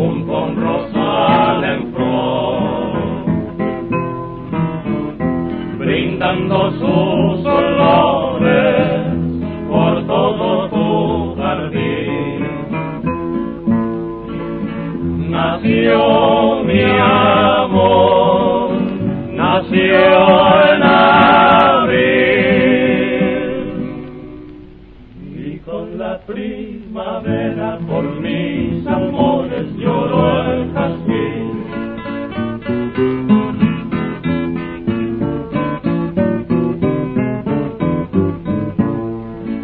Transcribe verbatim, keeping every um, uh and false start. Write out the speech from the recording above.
junto a un rosal en flor, brindando sus olores por todo tu jardín. Nació mi amor, nació en abril, y con la primavera por mis amores lloró el jazmín.